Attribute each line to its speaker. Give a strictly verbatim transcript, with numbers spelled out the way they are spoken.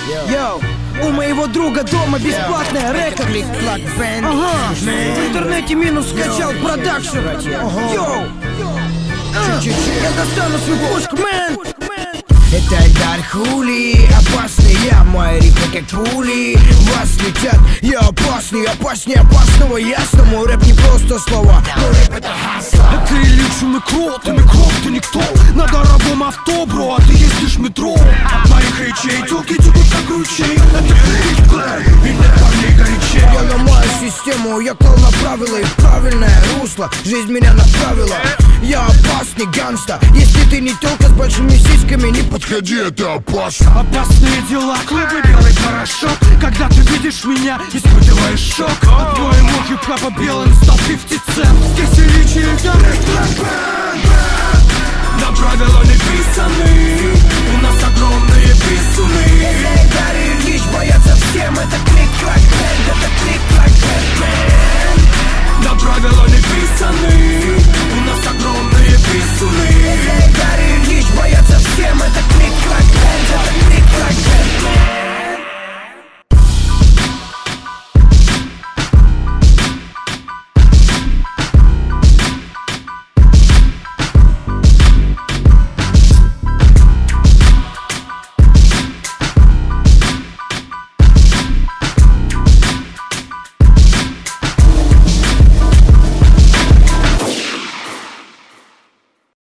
Speaker 1: Йоу, у моего друга дома бесплатная рэка. Ага, в интернете минус скачал продакшн. Йоу, я достану свою пушку, мэн.
Speaker 2: Это Эльдар Хули, опасный я, мои рифмы как пули вас летят, я опасный, опаснее опасного, ясно. Мой рэп не просто слова, мой рэп это хасл.
Speaker 3: Это Ильич микро, ты микро, ты никто. На дорогом авто, бро, а ты ездишь метро. От моих речей тёлки текут как ручей. Это Хитклэр, и нет парней горячей.
Speaker 2: Я ломаю систему, я клал на правила и в правильное русло. Жизнь меня направила, я опасный гангста. Если ты не тёлка с большими сиськами, не подходи, это опасно.
Speaker 3: Опасные дела, клубы, белый порошок. Когда ты видишь меня, испытываешь шок. От твоего хип-хопа белым стал пятьдесят цент. Здесь Ильич и Эльдар. Нам правила не писаны, у нас огромные писюны.